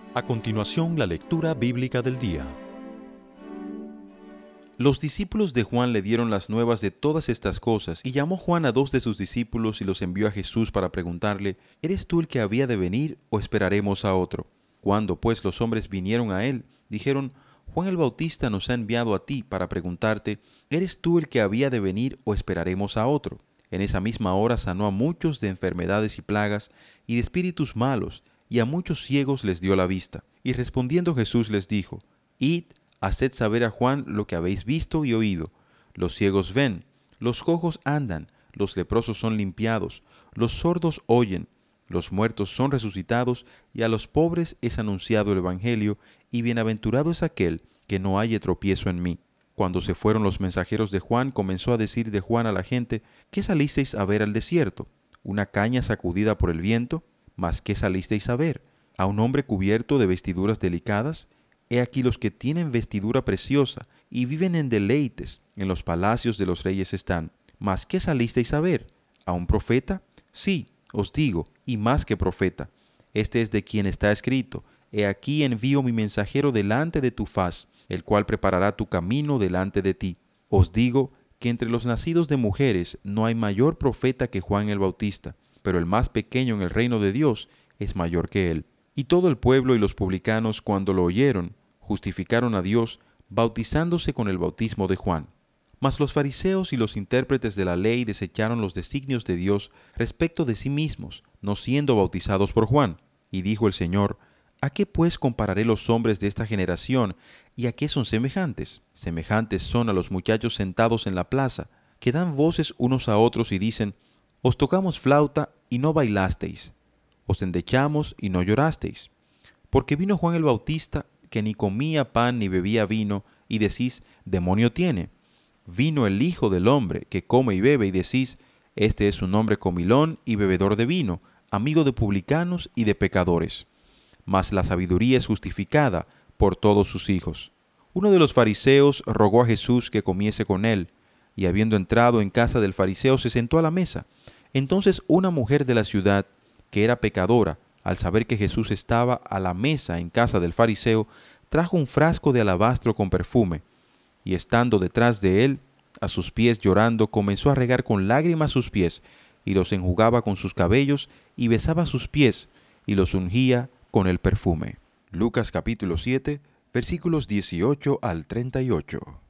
A continuación, la lectura bíblica del día. Los discípulos de Juan le dieron las nuevas de todas estas cosas, y llamó Juan a 2 de sus discípulos y los envió a Jesús para preguntarle: ¿Eres tú el que había de venir o esperaremos a otro? Cuando pues los hombres vinieron a él, dijeron: Juan el Bautista nos ha enviado a ti para preguntarte: ¿eres tú el que había de venir o esperaremos a otro? En esa misma hora sanó a muchos de enfermedades y plagas y de espíritus malos, y a muchos ciegos les dio la vista. Y respondiendo Jesús les dijo: Id, haced saber a Juan lo que habéis visto y oído. Los ciegos ven, los cojos andan, los leprosos son limpiados, los sordos oyen, los muertos son resucitados, y a los pobres es anunciado el Evangelio, y bienaventurado es aquel que no halle tropiezo en mí. Cuando se fueron los mensajeros de Juan, comenzó a decir de Juan a la gente: ¿Qué salisteis a ver al desierto? ¿Una caña sacudida por el viento? ¿Mas qué salisteis a ver? ¿A un hombre cubierto de vestiduras delicadas? He aquí los que tienen vestidura preciosa y viven en deleites, en los palacios de los reyes están. ¿Mas qué salisteis a ver? ¿A un profeta? Sí, os digo, y más que profeta. Este es de quien está escrito: He aquí envío mi mensajero delante de tu faz, el cual preparará tu camino delante de ti. Os digo que entre los nacidos de mujeres no hay mayor profeta que Juan el Bautista, pero el más pequeño en el reino de Dios es mayor que él. Y todo el pueblo y los publicanos, cuando lo oyeron, justificaron a Dios, bautizándose con el bautismo de Juan. Mas los fariseos y los intérpretes de la ley desecharon los designios de Dios respecto de sí mismos, no siendo bautizados por Juan. Y dijo el Señor: ¿A qué pues compararé los hombres de esta generación, y a qué son semejantes? Semejantes son a los muchachos sentados en la plaza, que dan voces unos a otros y dicen: Os tocamos flauta y no bailasteis, os endechamos y no llorasteis. Porque vino Juan el Bautista, que ni comía pan ni bebía vino, y decís: demonio tiene. Vino el Hijo del Hombre, que come y bebe, y decís: este es un hombre comilón y bebedor de vino, amigo de publicanos y de pecadores. Mas la sabiduría es justificada por todos sus hijos. Uno de los fariseos rogó a Jesús que comiese con él, y habiendo entrado en casa del fariseo, se sentó a la mesa. Entonces una mujer de la ciudad, que era pecadora, al saber que Jesús estaba a la mesa en casa del fariseo, trajo un frasco de alabastro con perfume, y estando detrás de él, a sus pies llorando, comenzó a regar con lágrimas sus pies, y los enjugaba con sus cabellos, y besaba sus pies, y los ungía con el perfume. Lucas capítulo 7, versículos 18 al 38.